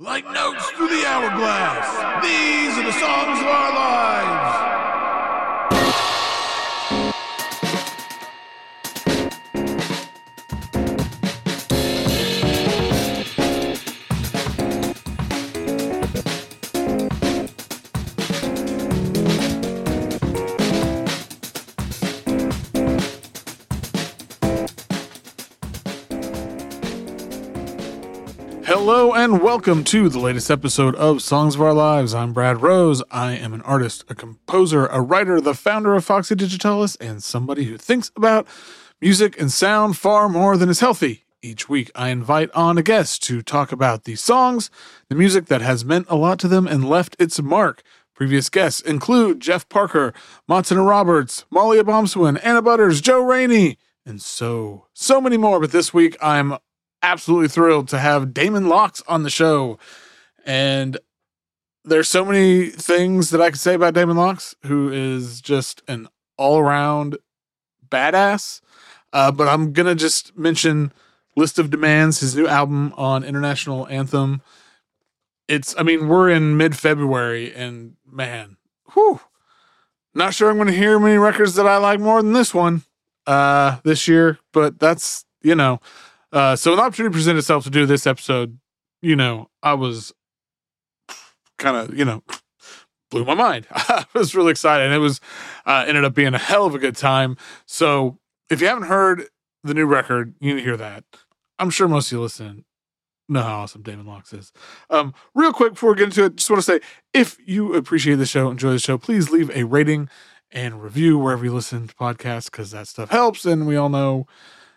Like notes through the hourglass, these are the songs of our lives. Hello and welcome to the latest episode of Songs of Our Lives. I'm Brad Rose. I am an artist, a composer, a writer, the founder of Foxy Digitalis, and somebody who thinks about music and sound far more than is healthy. Each week I invite on a guest to talk about the songs, the music that has meant a lot to them and left its mark. Previous guests include Jeff Parker, Montana Roberts, Molly Abomswin, Anna Butters, Joe Rainey, and so many more. But this week I'm absolutely thrilled to have Damon Locks on the show. And there's so many things that I could say about Damon Locks, who is just an all-around badass. But I'm going to just mention List of Demands, his new album on International Anthem. We're in mid-February, and man, not sure I'm going to hear many records that I like more than this one this year, but that's, so an opportunity presented itself to do this episode. I was kind of, blew my mind. I was really excited. And it was ended up being a hell of a good time. So if you haven't heard the new record, you need to hear that. I'm sure most of you listening know how awesome Damon Locks is. Real quick before we get into it, just want to say, if you appreciate the show, enjoy the show, please leave a rating and review wherever you listen to podcasts, because that stuff helps. And we all know,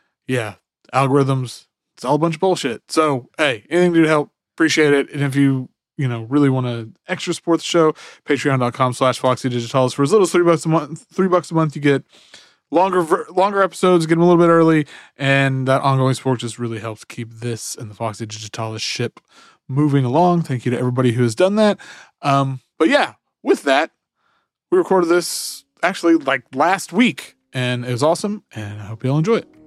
algorithms, it's all a bunch of bullshit. So hey, anything to help, appreciate it. And if you really want to extra support the show, patreon.com/Foxy Digitalis. For as little as $3 a month, $3 a month, you get longer episodes, get them a little bit early, and that ongoing support just really helps keep this and the Foxy Digitalis ship moving along. Thank you to everybody who has done that. But yeah, with that, we recorded this actually like last week, and it was awesome, and I hope you all enjoy it.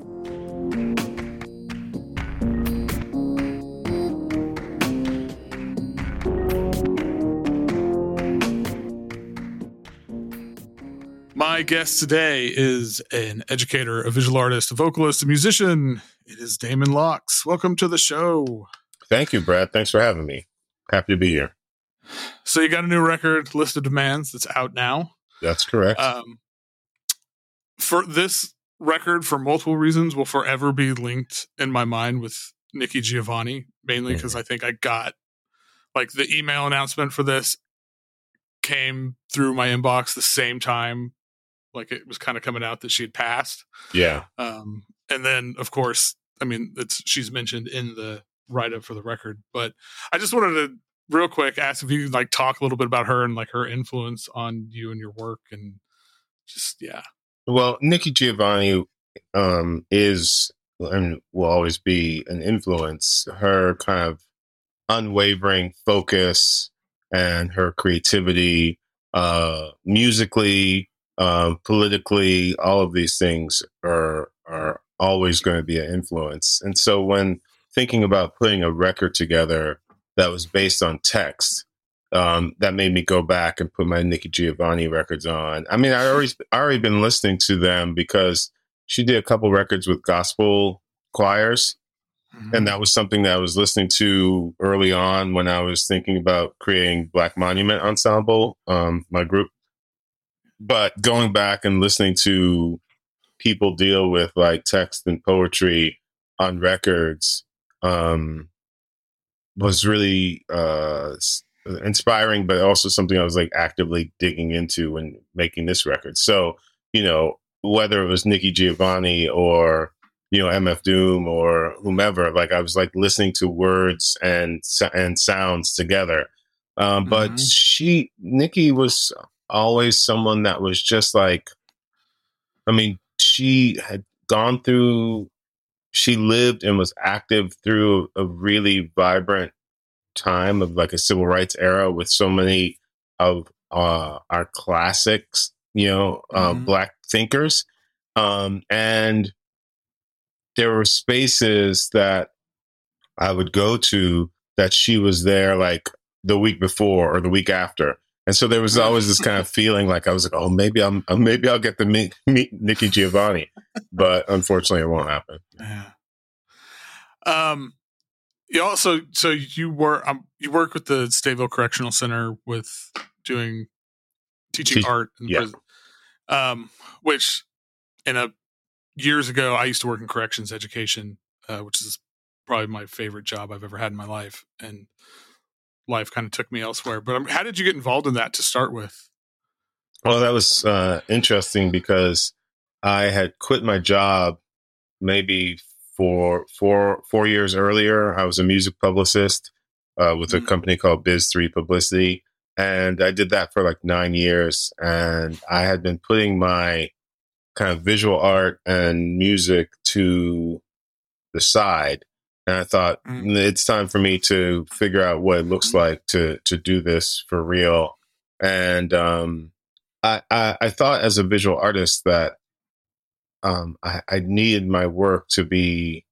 My guest today is an educator, a visual artist, a vocalist, a musician. It is Damon Locks. Welcome to the show. Thank you, Brad. Thanks for having me. Happy to be here. So you got a new record, List of Demands, that's out now. That's correct. For this record, for multiple reasons, will forever be linked in my mind with Nikki Giovanni, mainly because I think I got the email announcement for this came through my inbox the same time it was kind of coming out that she had passed. Yeah. And then of course, she's mentioned in the write-up for the record, but I just wanted to real quick ask if you could talk a little bit about her and her influence on you and your work, and just, yeah. Well, Nikki Giovanni is and will always be an influence. Her kind of unwavering focus and her creativity, musically, politically, all of these things are always going to be an influence. And so when thinking about putting a record together that was based on text, that made me go back and put my Nikki Giovanni records on. I already been listening to them because she did a couple records with gospel choirs. Mm-hmm. And that was something that I was listening to early on when I was thinking about creating Black Monument Ensemble, my group. But going back and listening to people deal with text and poetry on records was really inspiring, but also something I was actively digging into when making this record. So, whether it was Nikki Giovanni or MF Doom or whomever, I was listening to words and sounds together. But Nikki was always someone that was just she had gone through, she lived and was active through a really vibrant time of a civil rights era with so many of our classics, Black thinkers. And there were spaces that I would go to that she was there like the week before or the week after. And so there was always this kind of feeling like I was like, oh, maybe I'll get to meet Nikki Giovanni, but unfortunately it won't happen. Yeah. You also, so you work with the Stateville Correctional Center with teaching art in prison. Which years ago, I used to work in corrections education, which is probably my favorite job I've ever had in my life. And life kind of took me elsewhere. But how did you get involved in that to start with? Well, that was interesting because I had quit my job maybe for 4 years earlier. I was a music publicist with a company called Biz3 Publicity. And I did that for like 9 years. And I had been putting my kind of visual art and music to the side. And I thought it's time for me to figure out what it looks like to do this for real. And I thought as a visual artist that I needed my work to be.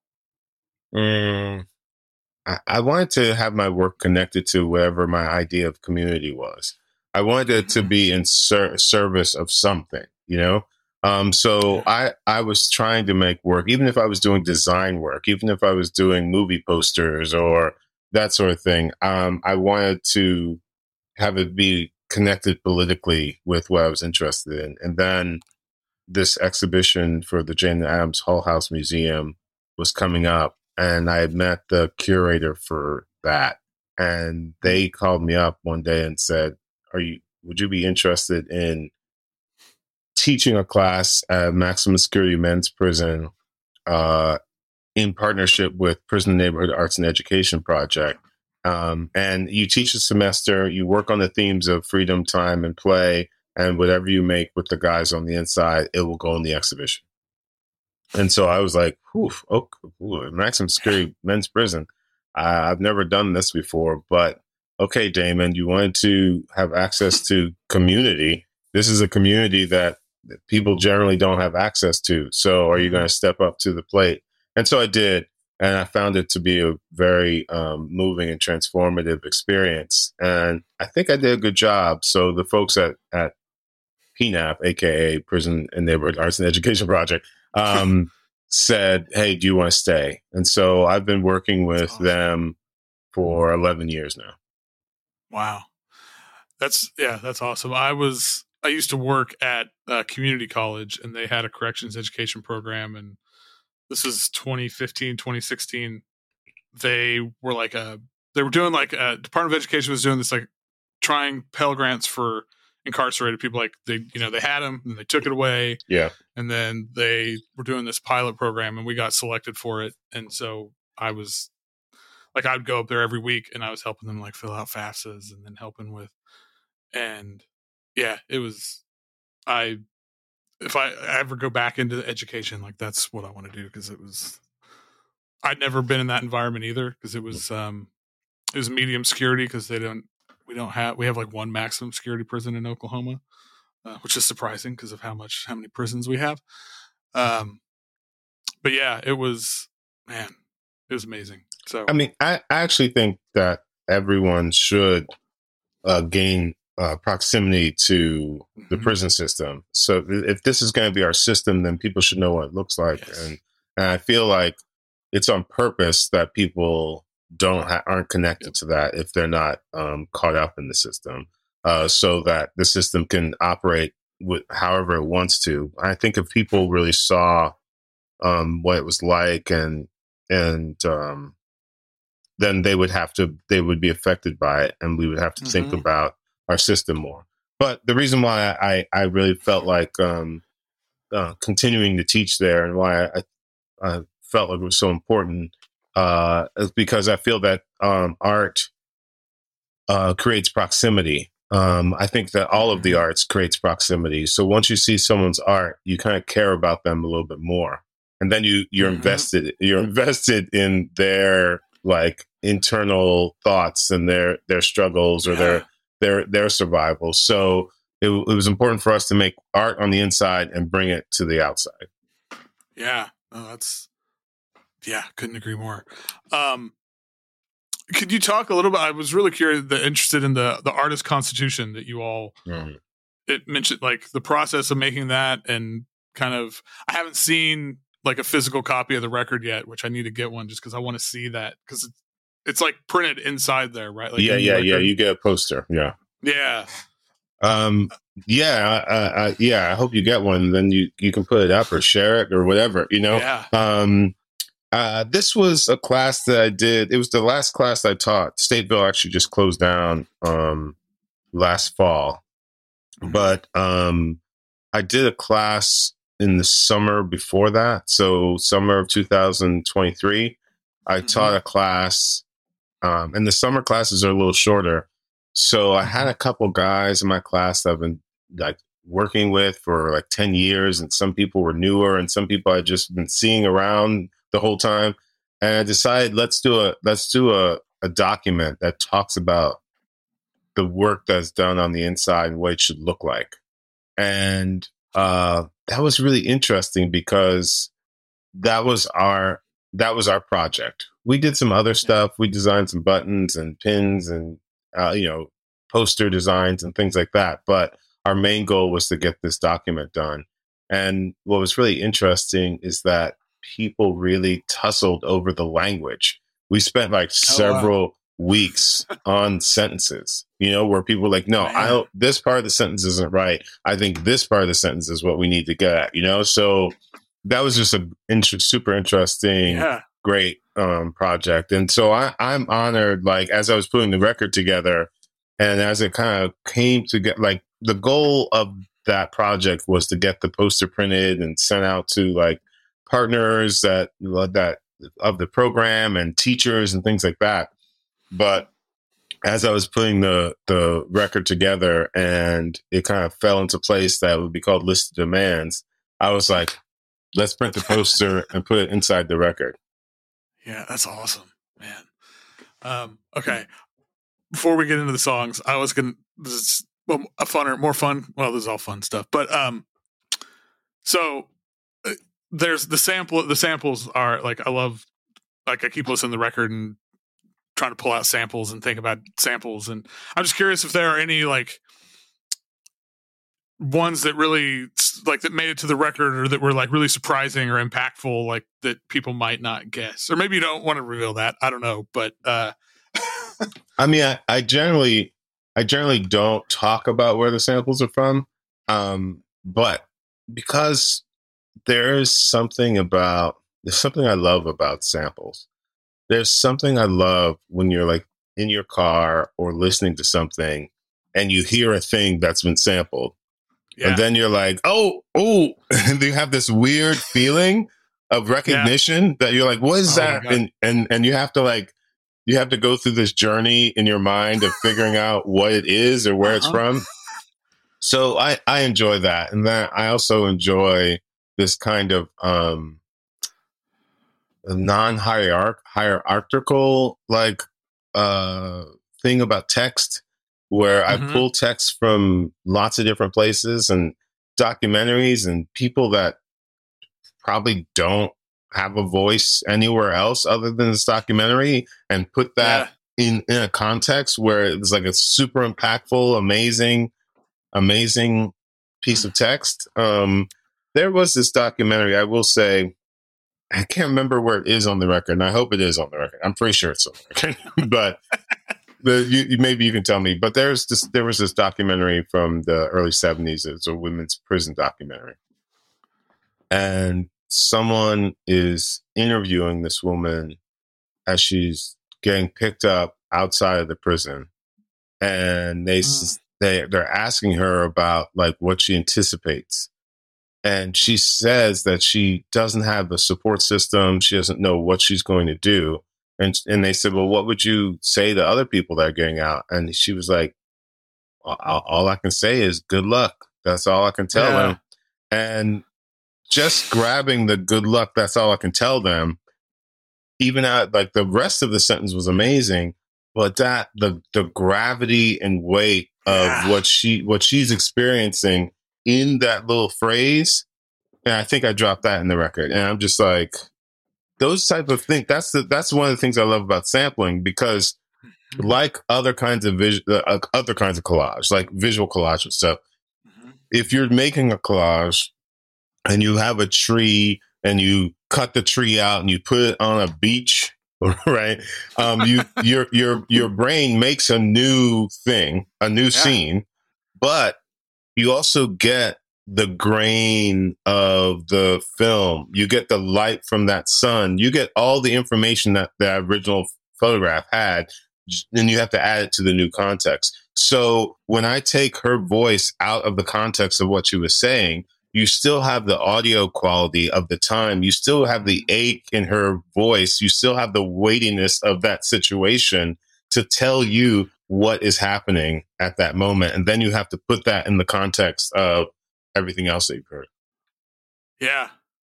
I wanted to have my work connected to whatever my idea of community was. I wanted it to be in service of something, you know? So I was trying to make work, even if I was doing design work, even if I was doing movie posters or that sort of thing. I wanted to have it be connected politically with what I was interested in. And then this exhibition for the Jane Addams Hull House Museum was coming up, and I had met the curator for that. And they called me up one day and said, would you be interested in teaching a class at Maximum Security Men's Prison in partnership with Prison Neighborhood Arts and Education Project? And you teach a semester, you work on the themes of freedom, time, and play, and whatever you make with the guys on the inside, it will go in the exhibition. And so I was like, Maximum Security Men's Prison. I've never done this before, but okay, Damon, you wanted to have access to community. This is a community that people generally don't have access to. So are you going to step up to the plate? And so I did. And I found it to be a very moving and transformative experience. And I think I did a good job. So the folks at PNAP, aka Prison and Neighborhood Arts and Education Project, said, hey, do you want to stay? And so I've been working with them for 11 years now. Wow. That's awesome. I used to work at a community college, and they had a corrections education program, and this was 2015, 2016. They were doing Department of Education was doing this, like trying Pell Grants for incarcerated people. Like they had them and they took it away. Yeah. And then they were doing this pilot program, and we got selected for it. And so I was like, I'd go up there every week, and I was helping them like fill out FAFSAs and then helping with, and yeah, it was, if I ever go back into education, like that's what I want to do. Cause I'd never been in that environment either. Cause it was medium security. Cause we have like one maximum security prison in Oklahoma, which is surprising because of how many prisons we have. But yeah, it was amazing. So, I mean, I actually think that everyone should gain proximity to the prison system. So if this is going to be our system, then people should know what it looks like. Yes. And I feel like it's on purpose that people aren't connected to that if they're not caught up in the system, so that the system can operate however it wants to. I think if people really saw what it was like and then they would be affected by it, and we would have to think about our system more. But the reason why I really felt like continuing to teach there, and why I felt like it was so important, is because I feel that art creates proximity. I think that all of the arts creates proximity. So once you see someone's art, you kind of care about them a little bit more, and then you're invested. You're invested in their like internal thoughts and their struggles or their survival. So it was important for us to make art on the inside and bring it to the outside. Yeah, couldn't agree more. Could you talk a little bit? I was really curious, interested in the artist constitution that you all it mentioned, like the process of making that, and kind of. I haven't seen like a physical copy of the record yet, which I need to get one just because I want to see that, because it's like printed inside there, right? Like yeah. You get a poster. Yeah. I hope you get one. Then you can put it up or share it or whatever. This was a class that I did. It was the last class I taught. Stateville actually just closed down last fall, but I did a class in the summer before that. So summer of 2023, I taught a class, and the summer classes are a little shorter. So I had a couple guys in my class that I've been like working with for like 10 years, and some people were newer, and some people I'd just been seeing around the whole time. And I decided let's do a document that talks about the work that's done on the inside and what it should look like. And that was really interesting because that was our project. We did some other stuff. We designed some buttons and pins and poster designs and things like that. But our main goal was to get this document done. And what was really interesting is that people really tussled over the language. We spent like several weeks on sentences, where people were like, no, this part of the sentence isn't right. I think this part of the sentence is what we need to get at, So that was just a super interesting, great project. And so I'm honored, like, as I was putting the record together and as it kind of came to get, like, the goal of that project was to get the poster printed and sent out to like partners that of the program and teachers and things like that. But as I was putting the record together and it kind of fell into place that would be called List of Demands, I was like, let's print the poster and put it inside the record. Yeah, that's awesome, man. Okay. Before we get into the songs, I was going to, this is more fun. Well, this is all fun stuff, but, so there's the samples are like, I love, like, I keep listening to the record and trying to pull out samples and think about samples. And I'm just curious if there are any like ones that really like that made it to the record or that were like really surprising or impactful, like that people might not guess, or maybe you don't want to reveal that. I don't know, but I mean, I generally don't talk about where the samples are from, but because there's something I love about samples. There's something I love when you're like in your car or listening to something and you hear a thing that's been sampled. Yeah. And then you're like, oh, and you have this weird feeling of recognition that you're like, what is that? And you have to go through this journey in your mind of figuring out what it is or where it's from. So I enjoy that. And then I also enjoy this kind of non-hierarchical like thing about text, where I pull text from lots of different places and documentaries and people that probably don't have a voice anywhere else other than this documentary, and put that in a context where it's like a super impactful, amazing piece of text. There was this documentary, I will say, I can't remember where it is on the record, and I hope it is on the record. I'm pretty sure it's on the record, but maybe you can tell me. But there was this documentary from the early 70s. It's a women's prison documentary, and someone is interviewing this woman as she's getting picked up outside of the prison, and they're asking her about like what she anticipates. And she says that she doesn't have a support system. She doesn't know what she's going to do. And they said, well, what would you say to other people that are getting out? And she was like, all I can say is good luck. That's all I can tell them. And just grabbing the good luck, that's all I can tell them. Even out, like the rest of the sentence was amazing, but that the gravity and weight of what she's experiencing in that little phrase. And I think I dropped that in the record. And I'm just like, those type of things. That's one of the things I love about sampling, because like other kinds of collage, like visual collage and stuff. If you're making a collage and you have a tree and you cut the tree out and you put it on a beach, right? Your brain makes a new thing, a new scene, but you also get the grain of the film. You get the light from that sun. You get all the information that the original photograph had, and you have to add it to the new context. So when I take her voice out of the context of what she was saying, you still have the audio quality of the time. You still have the ache in her voice. You still have the weightiness of that situation to tell you what is happening at that moment. And then you have to put that in the context of everything else that you've heard. Yeah.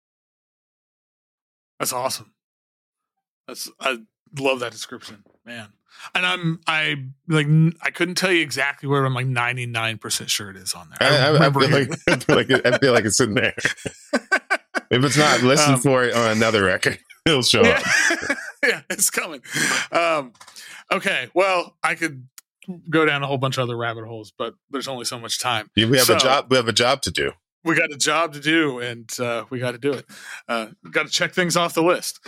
That's awesome. I love that description, man. And I couldn't tell you exactly where, I'm like 99% sure it is on there. I feel like it's in there. If it's not, listen for it on another record. It'll show up. Yeah, it's coming. Okay, well, I could go down a whole bunch of other rabbit holes, but there's only so much time. We have a job. We have a job to do. We got a job to do, and we got to do it. Got to check things off the list.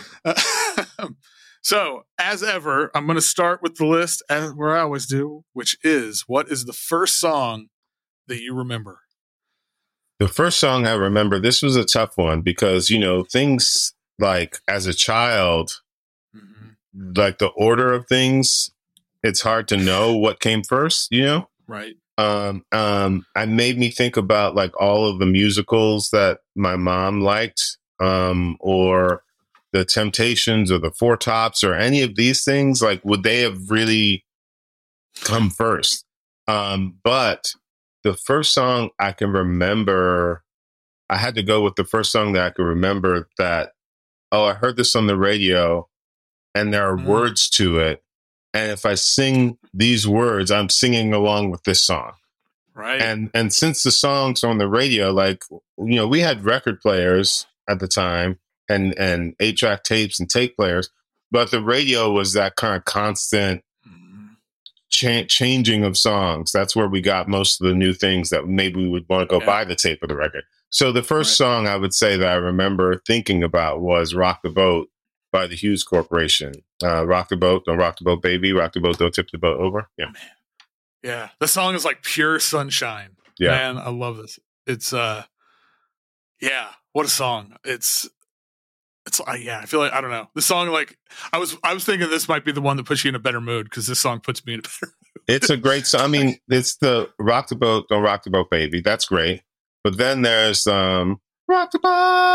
So, as ever, I'm going to start with the list where I always do, which is, what is the first song that you remember? The first song I remember, this was a tough one because, things like as a child, like the order of things, it's hard to know what came first, Right. I made me think about like all of the musicals that my mom liked, or the Temptations or the Four Tops or any of these things. Like, would they have really come first? But the first song I can remember, I had to go with the first song that I could remember that, I heard this on the radio and there are words to it. And if I sing these words, I'm singing along with this song. Right. And since the song's on the radio, like, we had record players at the time and 8-track tapes and tape players, but the radio was that kind of constant changing of songs. That's where we got most of the new things that maybe we would want to go buy the tape of the record. So the first song I would say that I remember thinking about was Rock the Boat by the Hughes Corporation. Rock the boat, don't rock the boat, baby. Rock the boat, don't tip the boat over. Yeah. Man. Yeah. The song is like pure sunshine. Yeah. Man, I love this. It's, what a song. It's I feel like, I don't know. The song, like, I was thinking this might be the one that puts you in a better mood, because this song puts me in a better mood. It's a great song. I mean, it's the Rock the Boat, don't rock the boat, baby. That's great. But then there's, rock the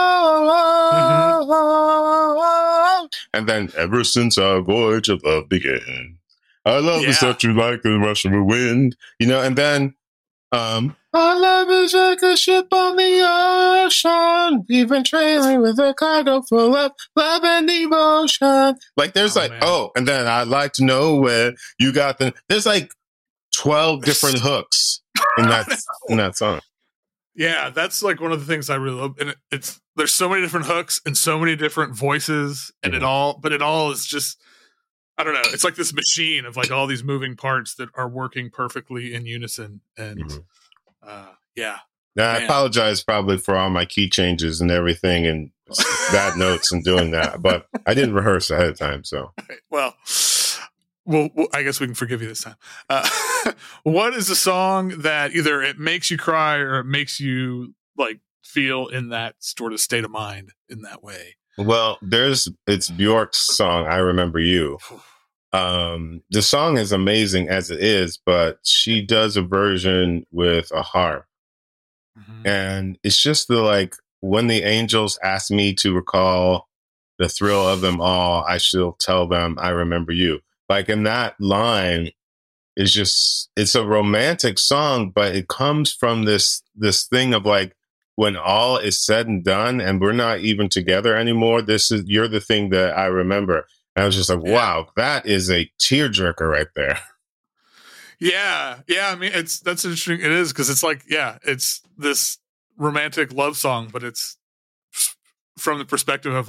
boat. And then ever since our voyage of love began, I love to set you like the rush of a wind, and then, our love is like a ship on the ocean. We've been trailing with a cargo full of love and devotion. Like, there's and then I'd like to know where you got there's like 12 different hooks in that song. Yeah, that's like one of the things I really love. And there's so many different hooks and so many different voices, and it all is just, I don't know. It's like this machine of like all these moving parts that are working perfectly in unison. And Now, I apologize probably for all my key changes and everything and bad notes and doing that, but I didn't rehearse ahead of time. So, well, I guess we can forgive you this time. What is a song that either it makes you cry or it makes you like feel in that sort of state of mind in that way? Well, it's Bjork's song, I Remember You. The song is amazing as it is, but she does a version with a harp. And it's just when the angels ask me to recall the thrill of them all, I shall tell them I remember you. Like, in that line is just, it's a romantic song, but it comes from this thing of like, when all is said and done and we're not even together anymore, you're the thing that I remember. And I was just like, wow, that is a tearjerker right there. Yeah. I mean, that's interesting. It is, because it's like, it's this romantic love song, but it's from the perspective of like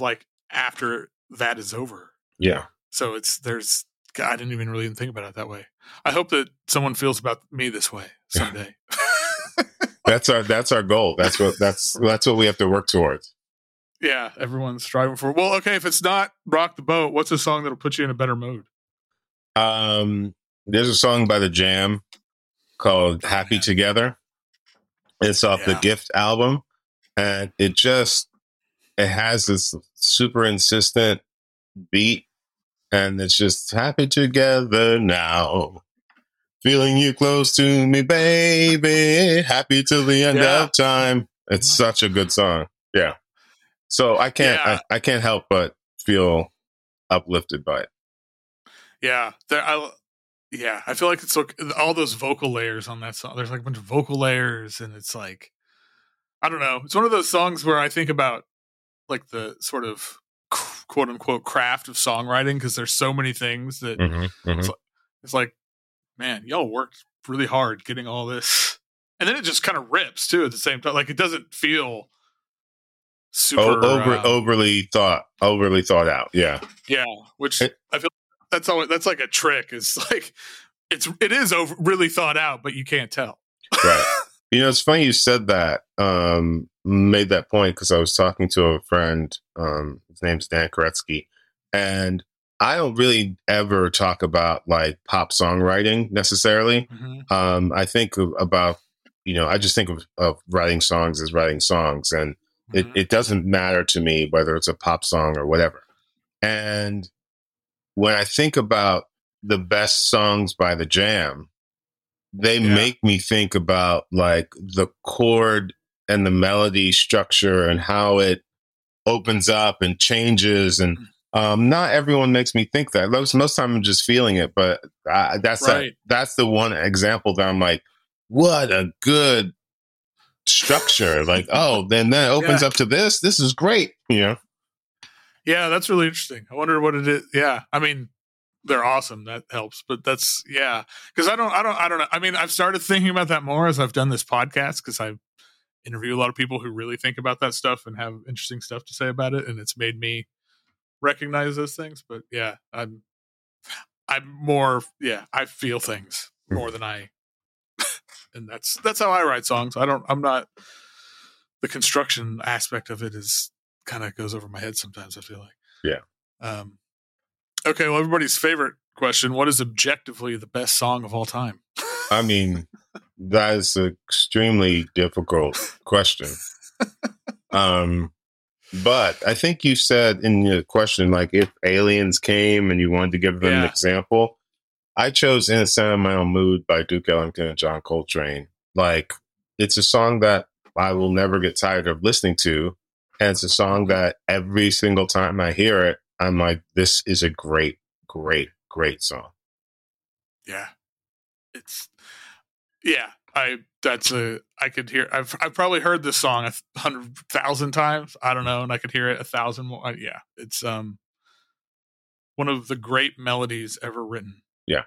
after that is over. Yeah. So I didn't even really think about it that way. I hope that someone feels about me this way someday. That's our goal. That's what we have to work towards. Yeah, everyone's striving for. Well, okay, if it's not Rock the Boat, what's a song that'll put you in a better mood? There's a song by The Jam called Happy Together. It's off the Gift album, and it has this super insistent beat, and it's just happy together now. Feeling you close to me, baby. Happy till the end of time. It's such a good song. Yeah. So I can't help but feel uplifted by it. Yeah. I feel like it's like all those vocal layers on that song. There's like a bunch of vocal layers, and it's like, I don't know. It's one of those songs where I think about like the sort of quote unquote craft of songwriting, because there's so many things that it's like, man, y'all worked really hard getting all this. And then it just kind of rips too at the same time. Like, it doesn't feel super overly thought out. Yeah. Yeah. Which I feel that's like a trick. It's like, it is really thought out, but you can't tell. Right. You know, it's funny you said that, made that point, because I was talking to a friend, his name's Dan Koretsky, and I don't really ever talk about like pop songwriting necessarily. Mm-hmm. I think about, I just think of writing songs as writing songs, and it doesn't matter to me whether it's a pop song or whatever. And when I think about the best songs by The Jam, they make me think about like the chord and the melody structure and how it opens up and changes. And not everyone makes me think that. Most time I'm just feeling it, but that's the one example that I'm like, what a good structure. Like, then that opens up to this. This is great. Yeah, that's really interesting. I wonder what it is. Yeah. I mean, they're awesome. That helps. But that's, because I don't know. I mean, I've started thinking about that more as I've done this podcast, because I interview a lot of people who really think about that stuff and have interesting stuff to say about it. And it's made me recognize those things. But I'm more, I feel things more than and that's how I write songs. I'm not, the construction aspect of it is kind of goes over my head sometimes, I feel like. Yeah. Okay, well, everybody's favorite question: what is objectively the best song of all time? I mean, that is an extremely difficult question. But I think you said in your question, like, if aliens came and you wanted to give them an example, I chose In a Sentimental Mood by Duke Ellington and John Coltrane. Like, it's a song that I will never get tired of listening to. And it's a song that every single time I hear it, I'm like, this is a great, great, great song. Yeah. I could hear, I've probably heard this song 100,000 times. I don't know. And I could hear it 1,000 more. Yeah. It's, one of the great melodies ever written. Yeah.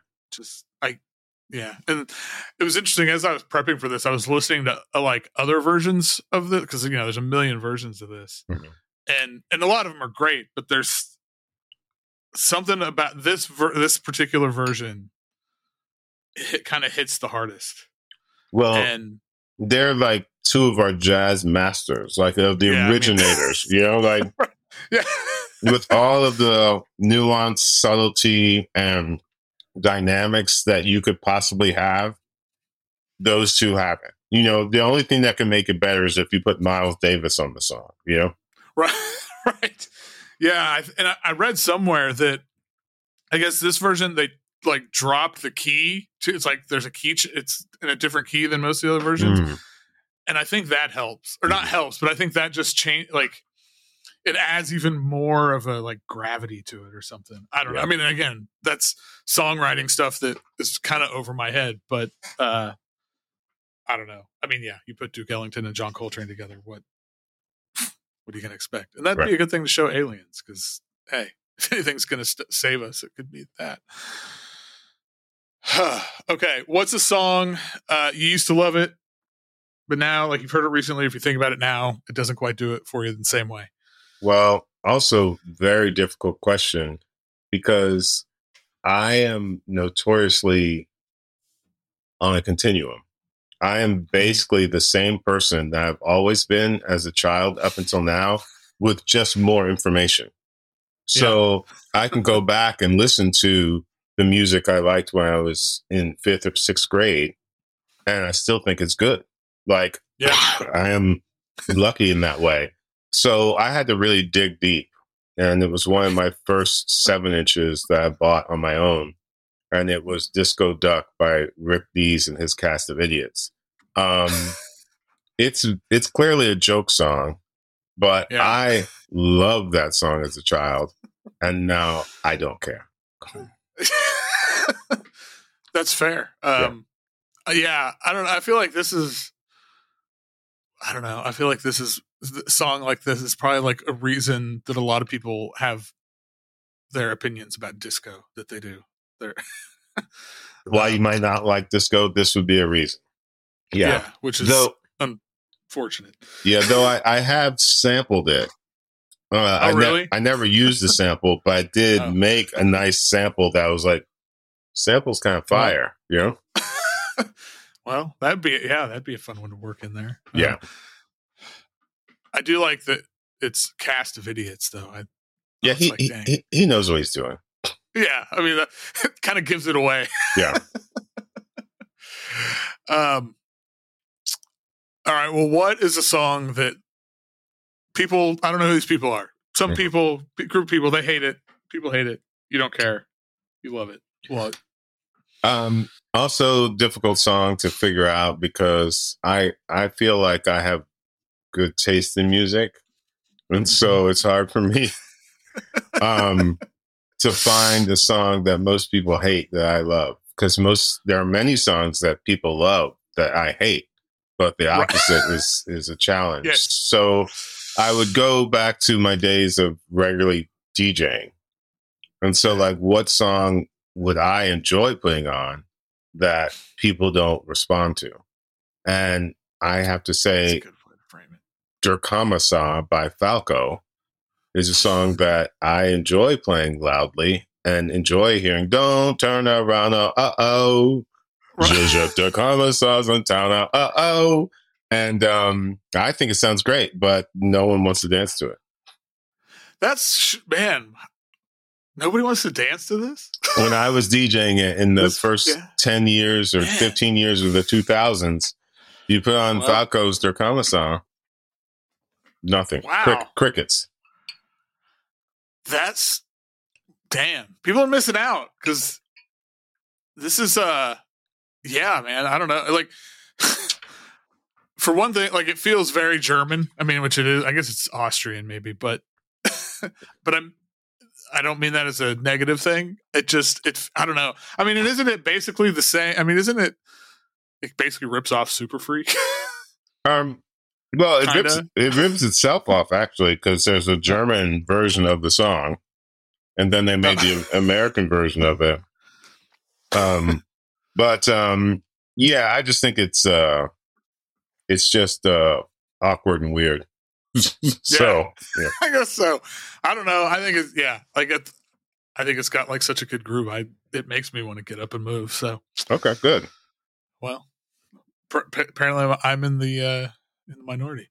And it was interesting, as I was prepping for this, I was listening to like other versions of this, because there's a million versions of this, and a lot of them are great, but there's something about this particular version, it kind of hits the hardest. Well, and they're like two of our jazz masters, like the originators, like with all of the nuance, subtlety, and dynamics that you could possibly have, those two have it. The only thing that can make it better is if you put Miles Davis on the song, Right. Yeah. I read somewhere that I guess this version, they like dropped the key to, it's like there's a key, it's in a different key than most of the other versions. And I think that helps, or not helps, but I think that just changed, like, it adds even more of a like gravity to it or something. I don't know. I mean, again, that's songwriting stuff that is kind of over my head, but I don't know. I mean, you put Duke Ellington and John Coltrane together. What are you going to expect? And that'd be a good thing to show aliens, because, hey, if anything's going to save us, it could be that. Okay. What's a song you used to love it, but now, like, you've heard it recently, if you think about it now, it doesn't quite do it for you in the same way? Well, also very difficult question because I am notoriously on a continuum. I am basically the same person that I've always been as a child up until now with just more information. So I can go back and listen to the music I liked when I was in 5th or 6th grade, and I still think it's good. Like, I am lucky in that way. So I had to really dig deep. And it was one of my first 7-inches that I bought on my own. And it was Disco Duck by Rick Dees and his cast of idiots. It's clearly a joke song, but I loved that song as a child. And now I don't care. That's fair. I don't know. I feel like this is, I don't know. I feel like this is a song like this is probably like a reason that a lot of people have their opinions about disco that they do. Why you might not like disco, this would be a reason. Yeah, which is unfortunate. Yeah, though I have sampled it. Really? I never used the sample, but I did make a nice sample that was like, sample's kind of fire, you know? Well, that'd be a fun one to work in there. Yeah. I do like that it's cast of idiots, though. He knows what he's doing. Yeah, I mean, that kind of gives it away. Yeah. All right, well, what is a song that people, I don't know who these people are. Some people, group of people, they hate it. People hate it. You don't care. You love it. What? Also difficult song to figure out because I feel like I have good taste in music. And so it's hard for me to find a song that most people hate that I love. Because there are many songs that people love that I hate, but the opposite is a challenge. Yes. So I would go back to my days of regularly DJing. And so like, what song would I enjoy putting on that people don't respond to? And I have to say, Der Kommissar by Falco is a song that I enjoy playing loudly and enjoy hearing, don't turn around, uh-oh. Der Kommissar's in town, uh-oh. And I think it sounds great, but no one wants to dance to it. Man, nobody wants to dance to this? When I was DJing it in the first 10 years or 15 years of the 2000s, you put on Falco's Der Kommissar, nothing. Wow. Crickets. Damn. People are missing out because this is, man, I don't know. Like, for one thing, like, it feels very German. I mean, which it is. I guess it's Austrian maybe, but I don't mean that as a negative thing. I don't know. I mean, isn't it basically the same? I mean, it basically rips off Super Freak? Well, it rips itself off, actually, because there's a German version of the song, and then they made the American version of it. Yeah, I just think it's just awkward and weird. So, yeah. I guess so. I don't know. I think I think it's got like such a good groove. It makes me want to get up and move. So, okay, good. Well, apparently I'm in the minority.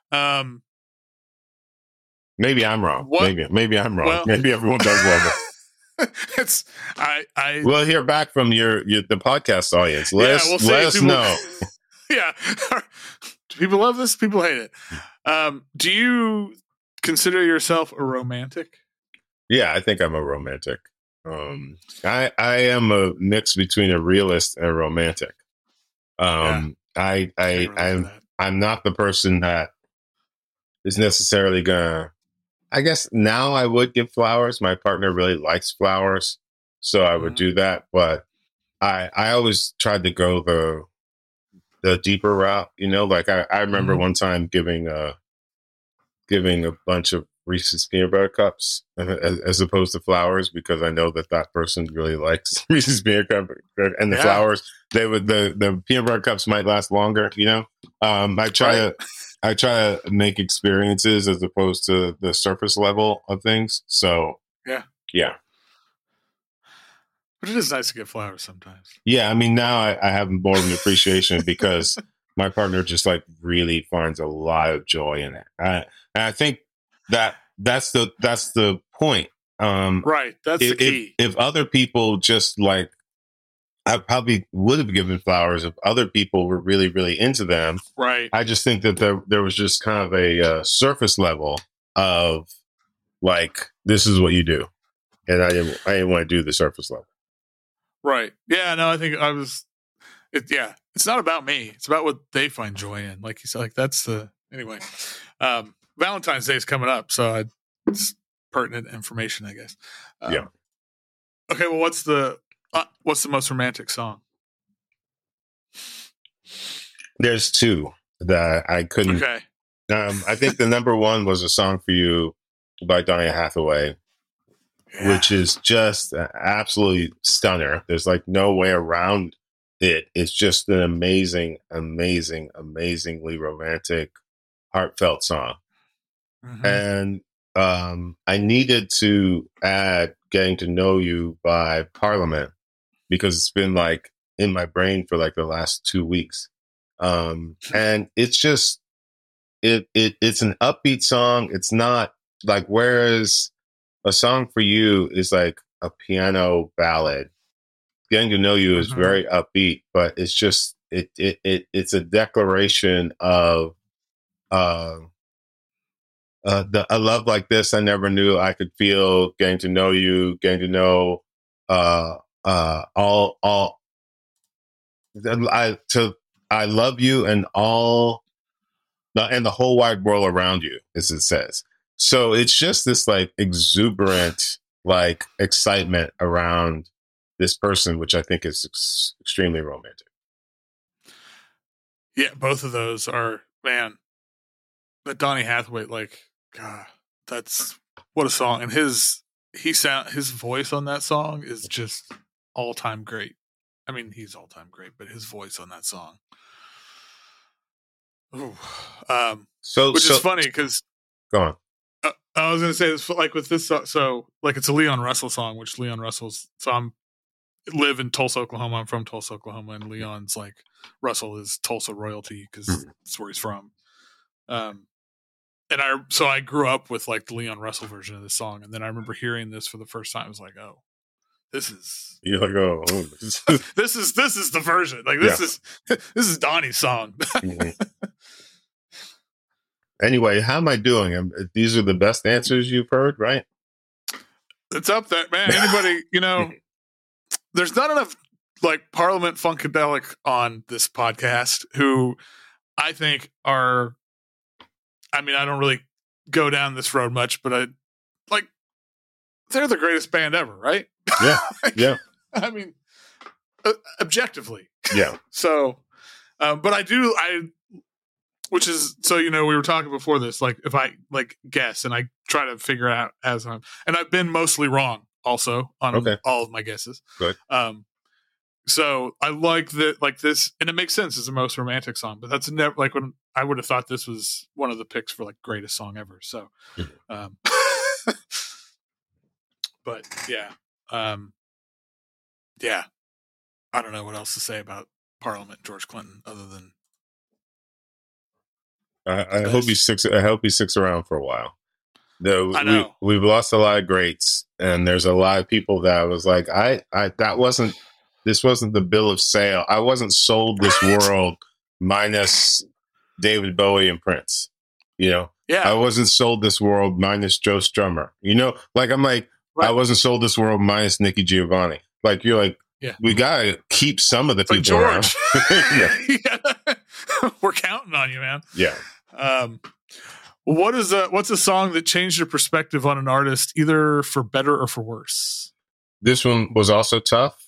Maybe I'm wrong. Maybe I'm wrong. Well, maybe everyone does love it. We'll hear back from the podcast audience. Let us know. Yeah. Do people love this? People hate it. Do you consider yourself a romantic? Yeah, I think I'm a romantic. I am a mix between a realist and a romantic. I'm not the person that is necessarily gonna. I guess now I would give flowers. My partner really likes flowers, so I would do that. But I always tried to go the deeper route. You know, like I remember one time giving a bunch of Reese's peanut butter cups as opposed to flowers because I know that person really likes Reese's peanut butter and the flowers. The peanut butter cups might last longer. You know, I try to I try to make experiences as opposed to the surface level of things. So yeah. But it is nice to get flowers sometimes. Yeah, I mean, now I have more of an appreciation because my partner just like really finds a lot of joy in it. And I think that's the point. Right, that's the key. If other people just like, I probably would have given flowers if other people were really, really into them. Right. I just think that there was just kind of a surface level of like, this is what you do, and I didn't want to do the surface level. Right. Yeah. No, I think I was. It's not about me. It's about what they find joy in. Like you said, like that's the anyway. Valentine's Day is coming up, so it's pertinent information, I guess. Yeah. Okay. Well, what's the most romantic song? There's two that I couldn't. Okay. I think the number one was A Song for You by Donny Hathaway, which is just an absolutely stunner. There's like no way around it. It's just an amazing, amazing, amazingly romantic, heartfelt song. Mm-hmm. And I needed to add Getting to Know You by Parliament because it's been like in my brain for like the last 2 weeks. And it's just, it's an upbeat song. It's not like, whereas A Song for You is like a piano ballad. Getting to Know You is very upbeat, but it's just, it's a declaration of, a love like this I never knew I could feel. Getting to know you, getting to know I love you and the whole wide world around you, as it says. So it's just this like exuberant like excitement around this person, which I think is extremely romantic. Yeah, both of those are, man. That Donny Hathaway, like, God, that's what a song. And his voice on that song is just all time great. I mean, he's all time great, but his voice on that song. Ooh. Which is funny because. Go on. I was going to say this, like with this, so like it's a Leon Russell song, which Leon Russell's. So I live in Tulsa, Oklahoma. I'm from Tulsa, Oklahoma, and Leon's like Russell is Tulsa royalty because that's where he's from. And I grew up with like the Leon Russell version of this song, and then I remember hearing this for the first time. I was like, "Oh, this is." You're like, "Oh, this is the version. Like this is Donnie's song." Mm-hmm. Anyway, how am I doing? These are the best answers you've heard, right? It's up there, man. Anybody, there's not enough like Parliament Funkadelic on this podcast who I think are. I mean, I don't really go down this road much, but they're the greatest band ever, right? Yeah, yeah. I mean, objectively. Yeah. So, but which is, so, we were talking before this, like, if I, like, guess, and I try to figure out and I've been mostly wrong also on all of my guesses. Good. So I like that, like this, and it makes sense as the most romantic song, but that's never like when I would have thought this was one of the picks for like greatest song ever. So, but yeah, yeah, I don't know what else to say about Parliament, George Clinton, other than I hope he sticks around for a while. I know we've lost a lot of greats, and there's a lot of people that was like, this wasn't the bill of sale. I wasn't sold this world minus David Bowie and Prince. Yeah. I wasn't sold this world minus Joe Strummer. Like I'm like, right. I wasn't sold this world minus Nikki Giovanni. Like you're like, we gotta keep some of the people George. Around. Yeah. We're counting on you, man. Yeah. What's a song that changed your perspective on an artist, either for better or for worse? This one was also tough.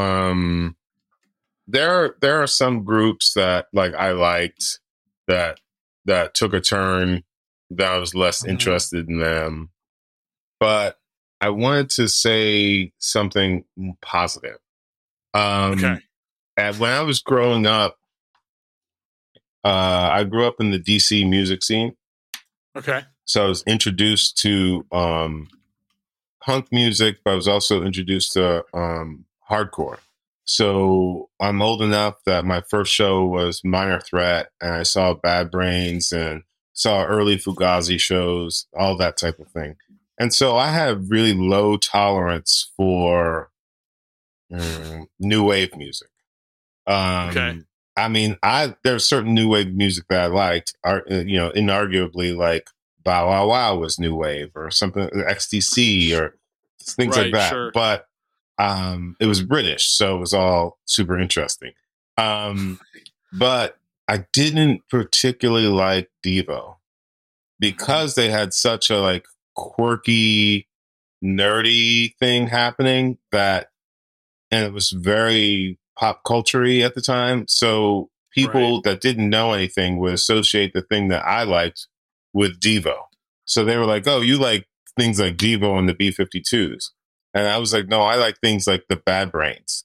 There are some groups that like I liked that took a turn that I was less interested in them, but I wanted to say something positive. Okay. And when I was growing up, I grew up in the DC music scene. Okay. So I was introduced to punk music, but I was also introduced to hardcore. So I'm old enough that my first show was Minor Threat, and I saw Bad Brains and saw early Fugazi shows, all that type of thing. And so I had really low tolerance for new wave music. Okay. I mean, there's certain new wave music that I liked. Inarguably, like Bow Wow Wow was new wave, or something, XTC, or things like that. Sure. But it was British, so it was all super interesting. But I didn't particularly like Devo because they had such a like quirky, nerdy thing happening and it was very pop culture-y at the time. So people that didn't know anything would associate the thing that I liked with Devo. So they were like, "Oh, you like things like Devo and the B-52s." And I was like, "No, I like things like the Bad Brains."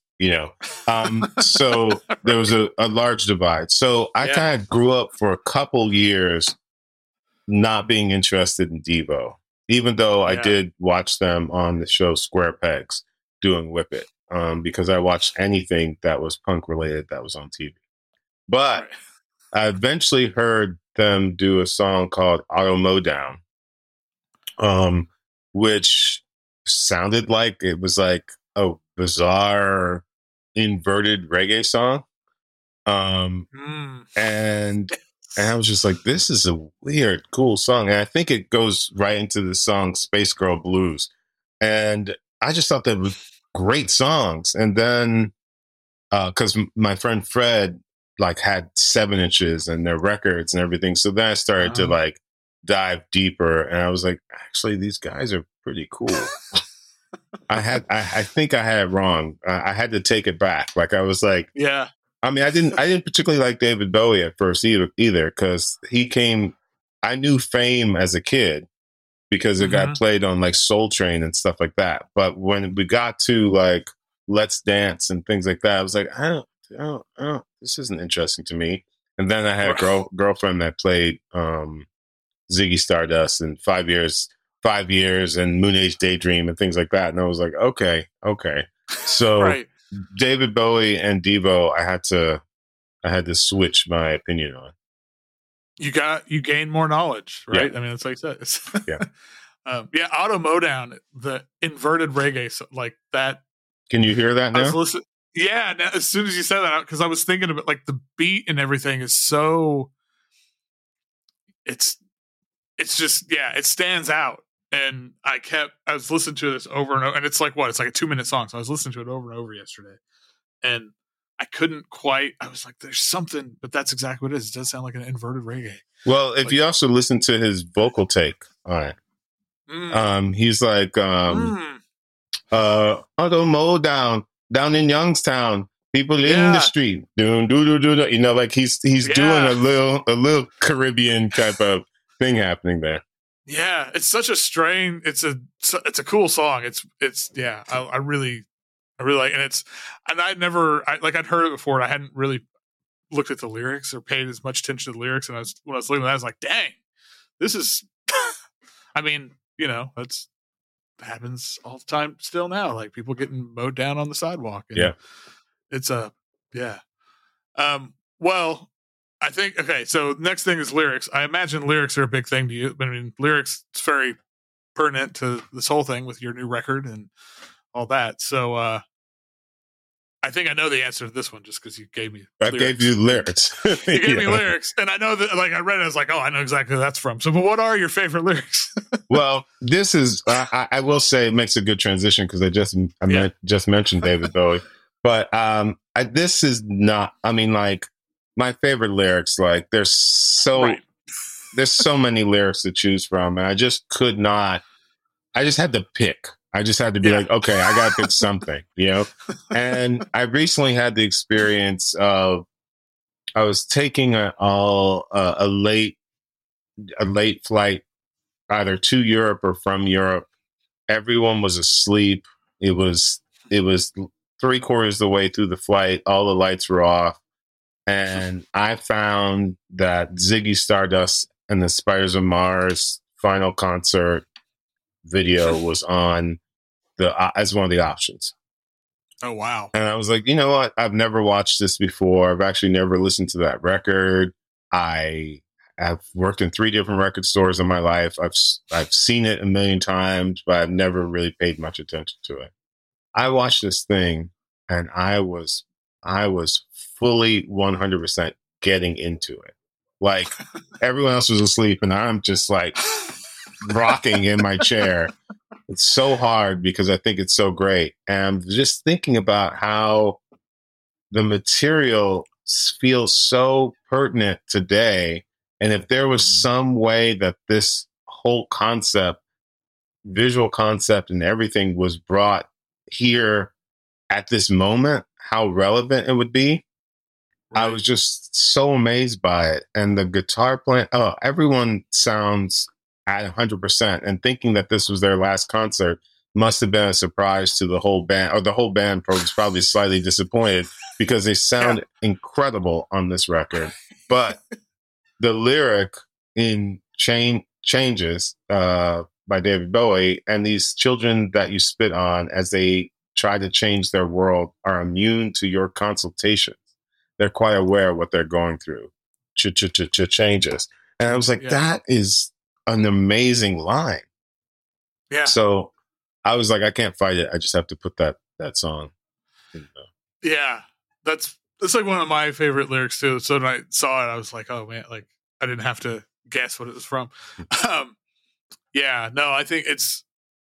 So there was a large divide. So I kind of grew up for a couple years not being interested in Devo, even though I did watch them on the show Square Pegs doing Whip It, because I watched anything that was punk related that was on TV. But I eventually heard them do a song called Auto Mowdown, which sounded like it was like a bizarre inverted reggae song. And I was just like, this is a weird, cool song. And I think it goes right into the song Space Girl Blues. And I just thought that was great songs. And then, cause my friend Fred like had 7-inches and their records and everything. So then I started to like dive deeper, and I was like, actually, these guys are pretty cool. I think I had it wrong. I had to take it back. Like I was like, yeah. I mean, I didn't particularly like David Bowie at first either, because I knew Fame as a kid because it got played on like Soul Train and stuff like that. But when we got to like Let's Dance and things like that, I was like, I don't, this isn't interesting to me. And then I had a girlfriend that played Ziggy Stardust and 5 years and Moon Age Daydream and things like that. And I was like, okay. So David Bowie and Devo, I had to switch my opinion on. You gain more knowledge, right? Yeah. I mean, it's like that. Yeah. Auto Mowdown, the inverted reggae, like that. Can you hear that now? Yeah. Now, as soon as you said that, because I was thinking about like the beat and everything is so. It's just, it stands out. And I was listening to this over and over, and it's like a 2-minute song. So I was listening to it over and over yesterday, and I couldn't quite, I was like, there's something, but that's exactly what it is. It does sound like an inverted reggae. Well, if you also listen to his vocal take on it, he's like, Auto Mowdown down in Youngstown, people in the street, like he's doing a little Caribbean type of thing happening there. Yeah, it's such a strain. It's a cool song. I really like, and I'd heard it before, and I hadn't really looked at the lyrics or paid as much attention to the lyrics. And when I was looking at that, I was like, dang, this is, I mean, that happens all the time still now. Like people getting mowed down on the sidewalk. And it's well, I think, okay, so next thing is lyrics. I imagine lyrics are a big thing to you. I mean, lyrics, it's very pertinent to this whole thing with your new record and all that. So I think I know the answer to this one just because you gave me lyrics. I gave you lyrics. You gave me lyrics. And I know that, like, I read it, I was like, oh, I know exactly who that's from. So, but what are your favorite lyrics? Well, this is, I will say it makes a good transition because I just mentioned David Bowie. But this is not, I mean, like, my favorite lyrics, like there's so many lyrics to choose from, and I just had to pick. I just had to be like, okay, I got to pick something, And I recently had the experience of, I was taking a late flight either to Europe or from Europe. Everyone was asleep. It was 3/4 of the way through the flight. All the lights were off. And I found that Ziggy Stardust and the Spiders of Mars final concert video was on as one of the options. Oh, wow. And I was like, you know what? I've never watched this before. I've actually never listened to that record. I have worked in 3 different record stores in my life. I've seen it a million times, but I've never really paid much attention to it. I watched this thing and I was fully 100% getting into it. Like everyone else was asleep and I'm just like rocking in my chair. It's so hard because I think it's so great. And I'm just thinking about how the material feels so pertinent today. And if there was some way that this whole concept, visual concept and everything was brought here at this moment, how relevant it would be. Right. I was just so amazed by it. And the guitar playing, everyone sounds at 100%, and thinking that this was their last concert must have been a surprise to the whole band, or the whole band was probably slightly disappointed because they sound incredible on this record. But the lyric in Changes by David Bowie, and these children that you spit on as they try to change their world are immune to your consultations. They're quite aware of what they're going through. Changes. And I was like, that is an amazing line. Yeah. So I was like, I can't fight it. I just have to put that song in. Yeah. That's like one of my favorite lyrics too. So when I saw it, I was like, oh man, like I didn't have to guess what it was from. Yeah, no, I think it's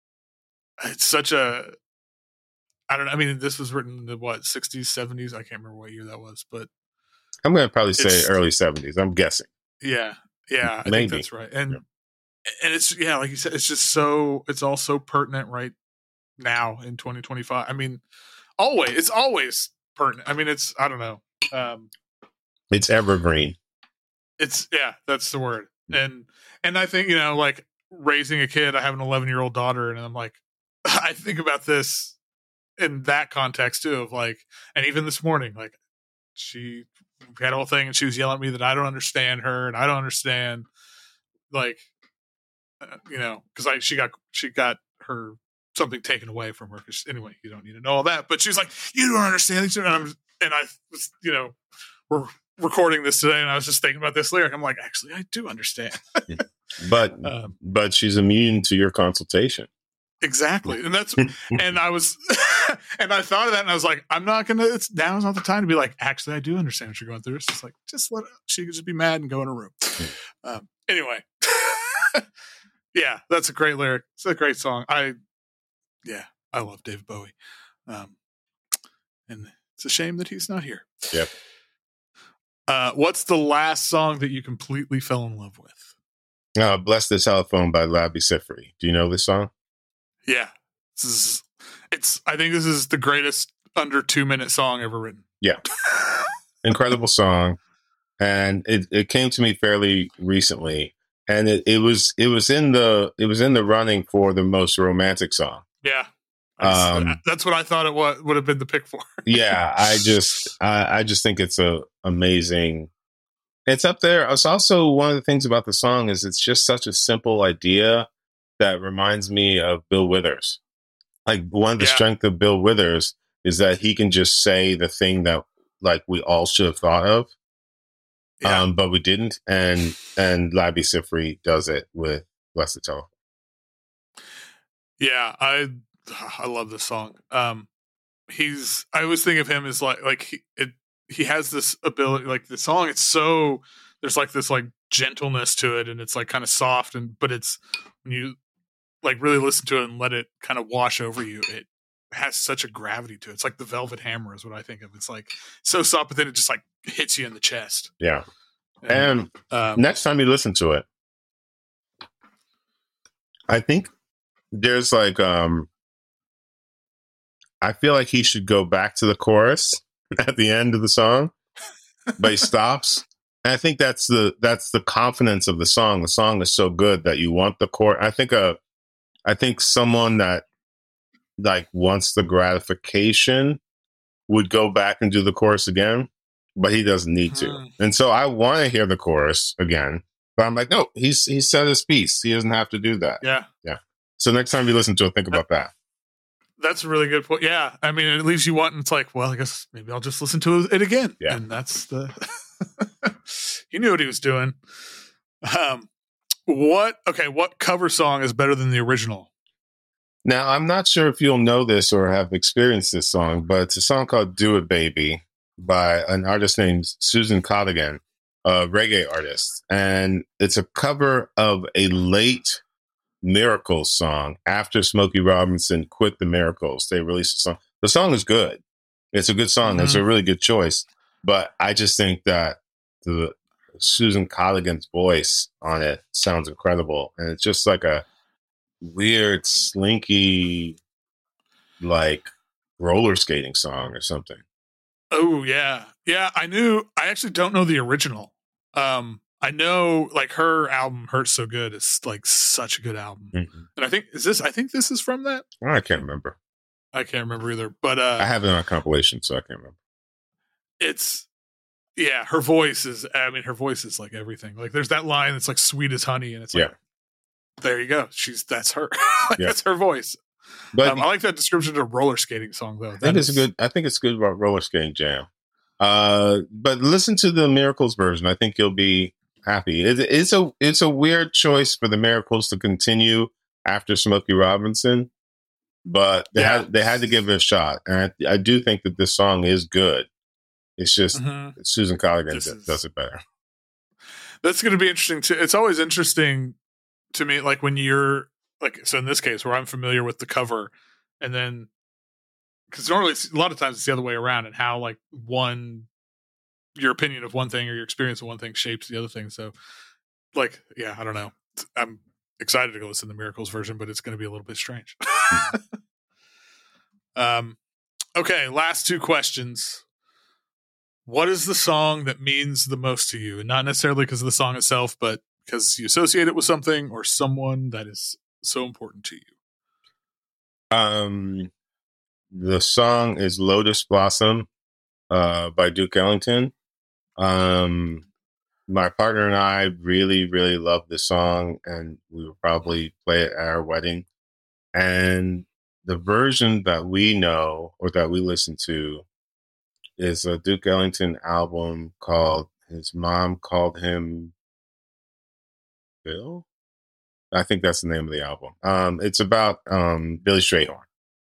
such a, I don't know. I mean, this was written in the 60s, 70s. I can't remember what year that was, but I'm going to probably say early 70s. I'm guessing. Yeah. I think that's right. And it's, like you said, it's just it's all so pertinent right now in 2025. I mean, it's always pertinent. I mean, I don't know. It's evergreen. That's the word. And I think, like raising a kid, I have an 11-year-old daughter, and I'm like, I think about this in that context too, of like, and even this morning, like we had a whole thing and she was yelling at me that I don't understand her and I don't understand, like, because she got her something taken away from her. Anyway, you don't need to know all that, but she was like, you don't understand these. And I was, we're recording this today and I was just thinking about this lyric. I'm like, actually, I do understand. But she's immune to your consultation. Exactly. And and I was, and I thought of that and I was like, now's not the time to be like, actually, I do understand what you're going through. It's just like, she could just be mad and go in her room. Anyway. Yeah, that's a great lyric. It's a great song. I love David Bowie. And it's a shame that he's not here. Yep. What's the last song that you completely fell in love with? Bless the Telephone by Labi Siffre. Do you know this song? Yeah. I think this is the greatest under 2-minute song ever written. Yeah. Incredible song. And it came to me fairly recently. And it was in the running for the most romantic song. Yeah. That's what I thought it would have been the pick for. Yeah. I just think it's amazing. It's up there. It's also one of the things about the song is it's just such a simple idea that reminds me of Bill Withers. Like one of the strengths of Bill Withers is that he can just say the thing that like we all should have thought of. Yeah. But we didn't. And Labi Siffre does it with Bless the Telephone. Yeah. I love this song. I always think of him as he has this ability, like the song, there's like this like gentleness to it and it's like kind of soft but it's when you like really listen to it and let it kind of wash over you, it has such a gravity to it. It's like the Velvet Hammer is what I think of. It's like so soft, but then it just like hits you in the chest. Yeah. And next time you listen to it, I think there's like, I feel like he should go back to the chorus at the end of the song, but he stops. And I think that's the confidence of the song. The song is so good that you want the chorus. I think someone that like wants the gratification would go back and do the chorus again. but he doesn't need to. And so I want to hear the chorus again, but I'm like, no, he's said his piece. He doesn't have to do that. Yeah. So next time you listen to it, think about that. That's a really good point. Yeah. I mean, it leaves you wanting, it's like, well, I guess maybe I'll just listen to it again. Yeah. And that's the, he knew what he was doing. What cover song is better than the original? Now, I'm not sure if you'll know this or have experienced this song, but it's a song called Do It Baby by an artist named Susan Cottigan, a reggae artist. And it's a cover of a late Miracles song. After Smokey Robinson quit the Miracles, they released a song. The song is good. It's a good song. It's a really good choice. But I just think that the Susan Cottigan's voice on it sounds incredible. And it's just like a weird, slinky, like roller skating song or something. Oh, yeah. Yeah, I actually don't know the original. I know like her album Hurts So Good is like such a good album. Mm-hmm. And I think this is from that. I can't remember. I can't remember either, but I have it on a compilation, so I can't remember. It's her voice is like everything. Like there's that line that's like sweet as honey, and it's like there you go. That's her. That's her voice. But I like that description of roller skating song though. I think it's good about roller skating jam. But listen to the Miracles version. I think you'll be happy. It's a weird choice for the Miracles to continue after Smokey Robinson, but they had to give it a shot. And I do think that this song is good. It's just Susan Cottigan does it better. That's going to be interesting too. It's always interesting to me, like when you're like, so in this case where I'm familiar with the cover, and then because normally a lot of times it's the other way around, and how like your opinion of one thing or your experience of one thing shapes the other thing. So like, yeah, I don't know. I'm excited to go listen to the Miracles version, but it's going to be a little bit strange. Okay. Last two questions. What is the song that means the most to you? And not necessarily because of the song itself, but because you associate it with something or someone that is so important to you. The song is Lotus Blossom by Duke Ellington. My partner and I really, really love this song, and we will probably play it at our wedding. And the version that we know or that we listen to is a Duke Ellington album called His Mom Called Him Bill. I think that's the name of the album. It's about Billy Strayhorn.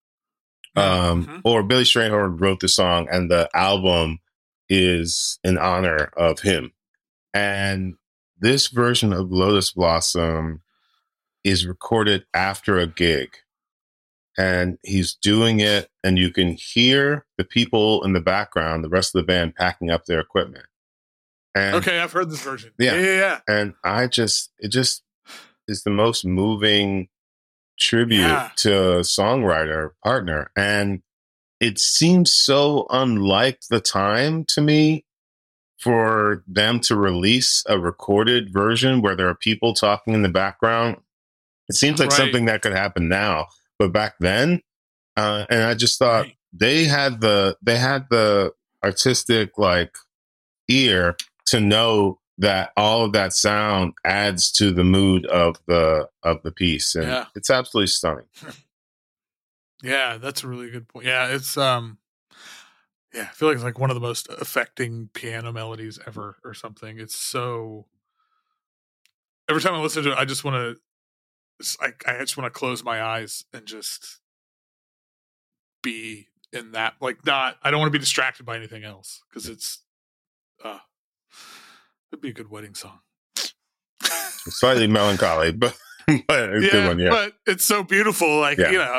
Or Billy Strayhorn wrote the song, and the album is in honor of him. And this version of Lotus Blossom is recorded after a gig. And he's doing it, and you can hear the people in the background, the rest of the band, packing up their equipment. And okay, I've heard this version. Yeah. And it just is the most moving tribute to a songwriter partner. And it seems so unlike the time to me for them to release a recorded version where there are people talking in the background. It seems like something that could happen now, but back then, and I just thought they had the artistic like ear to know that all of that sound adds to the mood of the piece, and it's absolutely stunning. Yeah, that's a really good point. Yeah, it's I feel like it's like one of the most affecting piano melodies ever or something. It's so, every time I listen to it, I just want to, I just want to close my eyes and just be in that, like I don't want to be distracted by anything else, because it's, it'd be a good wedding song. Slightly melancholy, but a good one, but it's so beautiful. Like,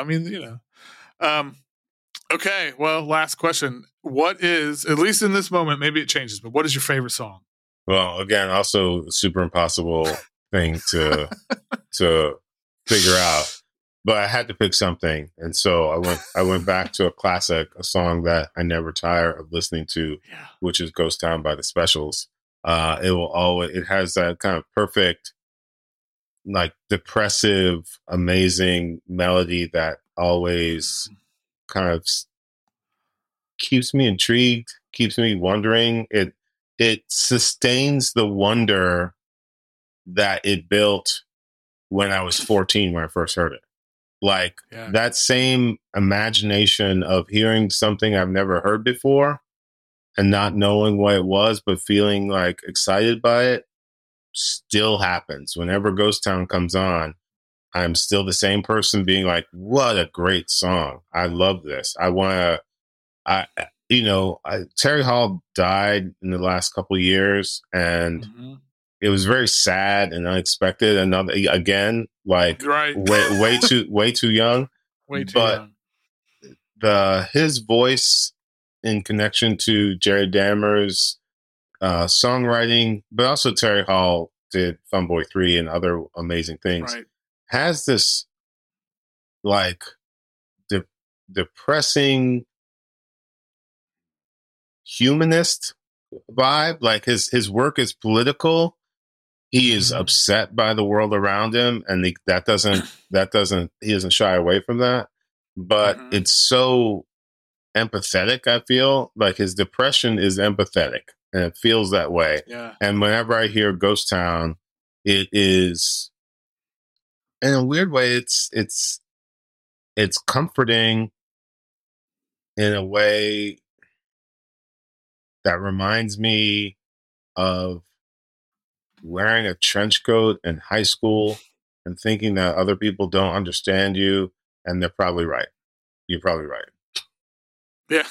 okay. Well, last question. What is, at least in this moment, maybe it changes, but what is your favorite song? Well, again, also a super impossible thing to figure out, but I had to pick something. And so I went back to a classic, a song that I never tire of listening to, which is Ghost Town by the Specials. It has that kind of perfect, like depressive, amazing melody that always kind of keeps me intrigued, keeps me wondering. It sustains the wonder that it built when I was 14 when I first heard it. Like that same imagination of hearing something I've never heard before and not knowing what it was, but feeling like excited by it still happens. Whenever Ghost Town comes on, I'm still the same person being like, what a great song. I love this. Terry Hall died in the last couple of years, and it was very sad and unexpected. Way too young. His voice in connection to Jerry Dammer's songwriting, but also Terry Hall did Fun Boy 3 and other amazing things, has this like depressing humanist vibe. Like his work is political. He is upset by the world around him, and he doesn't shy away from that. But it's so empathetic. I feel like his depression is empathetic, and it feels that way. Yeah. And whenever I hear Ghost Town, it is, in a weird way, it's comforting in a way that reminds me of wearing a trench coat in high school and thinking that other people don't understand you, and they're probably right. You're probably right. Yeah.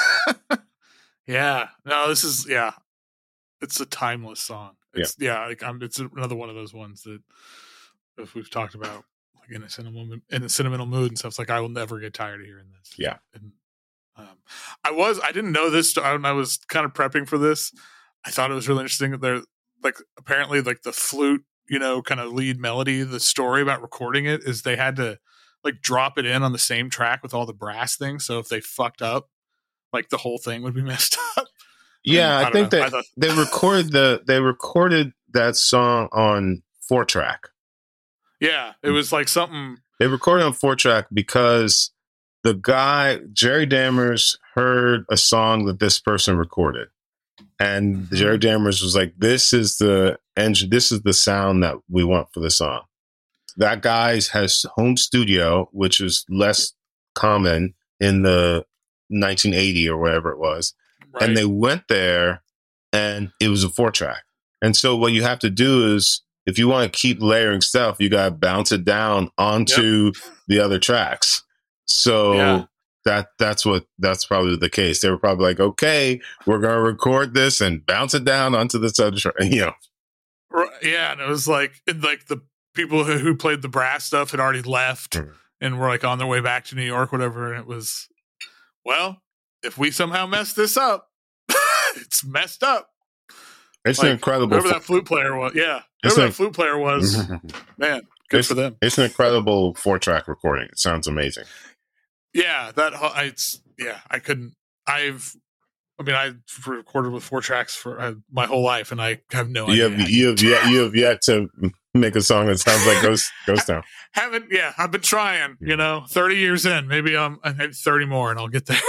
Yeah. No, this is, it's a timeless song. It's it's another one of those ones that, if we've talked about, like in a sentimental mood and stuff, it's like, I will never get tired of hearing this. Yeah. And I didn't know this. I was kind of prepping for this. I thought it was really interesting that they're like, apparently like the flute, kind of lead melody, the story about recording it is they had to like drop it in on the same track with all the brass things. So if they fucked up, like the whole thing would be messed up. Yeah. I think that they recorded that song on 4-track. Yeah. It was like something they recorded on 4-track because the guy, Jerry Dammers, heard a song that this person recorded. And Jerry Dammers was like, this is the engine, this is the sound that we want for the song. That guy has home studio, which is less common in the 1980 or whatever it was. Right. And they went there and it was a 4-track. And so what you have to do is, if you want to keep layering stuff, you got to bounce it down onto the other tracks. So that's probably the case. They were probably like, okay, we're going to record this and bounce it down onto this other track, Yeah. And it was like the people who played the brass stuff had already left and were like on their way back to New York, whatever. And it was, well, if we somehow mess this up, it's messed up. It's an incredible. Whoever that flute player was, that flute player was, man, good for them. It's an incredible 4-track recording. It sounds amazing. Yeah, I couldn't. I've recorded with 4 tracks for my whole life, and I have no idea. You have yet to make a song that sounds like Ghost Town. I've been trying. 30 years in, maybe I had 30 more, and I'll get there.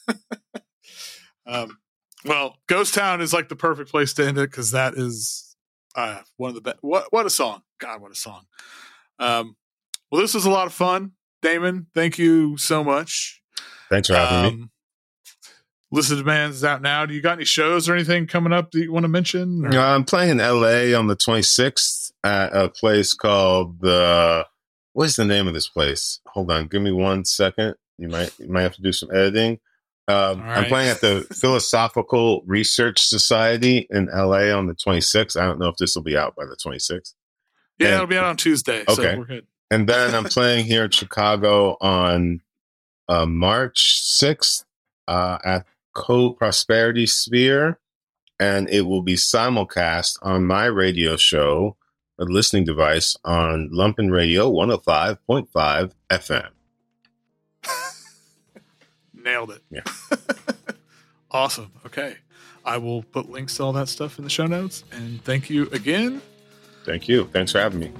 Well, Ghost Town is like the perfect place to end it, because that is one of the best. What a song! God, what a song! Well, this was a lot of fun, Damon. Thank you so much. Thanks for having me. List of Demands is out now. Do you got any shows or anything coming up that you want to mention? I'm playing in LA on the 26th at a place called what's the name of this place? Hold on, give me 1 second. You might have to do some editing. Right. I'm playing at the Philosophical Research Society in LA on the 26th. I don't know if this will be out by the 26th. Yeah, it'll be out on Tuesday. Okay. So we're good. And then I'm playing here in Chicago on March 6th at Co-Prosperity Sphere, and it will be simulcast on my radio show, a listening device, on Lumpen Radio 105.5 FM. Nailed it. Yeah. Awesome. Okay. I will put links to all that stuff in the show notes, and thank you again. Thank you. Thanks for having me.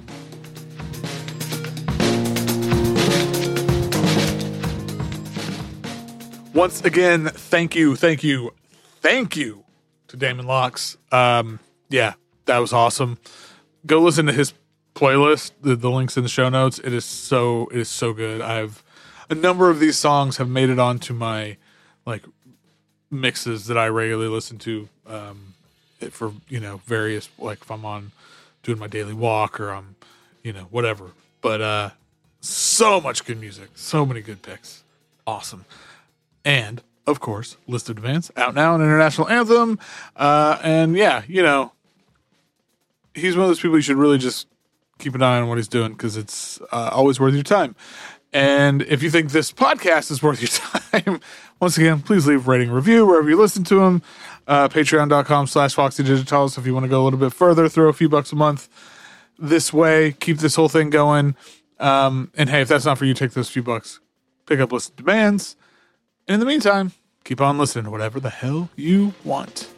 Once again, thank you to Damon Locks. Yeah, that was awesome. Go listen to his playlist. The link's in the show notes. It is so good. A number of these songs have made it onto my like mixes that I regularly listen to for various, like if I'm on doing my daily walk or I'm whatever. But so much good music, so many good picks. Awesome. And of course, List of Demands out now, an international anthem. And yeah, he's one of those people you should really just keep an eye on what he's doing because it's always worth your time. And if you think this podcast is worth your time, once again, please leave a rating and review wherever you listen to them. Patreon.com/FoxyDigitalis if you want to go a little bit further, throw a few bucks a month this way, keep this whole thing going. And hey, if that's not for you, take those few bucks, pick up List of Demands. And in the meantime, keep on listening to whatever the hell you want.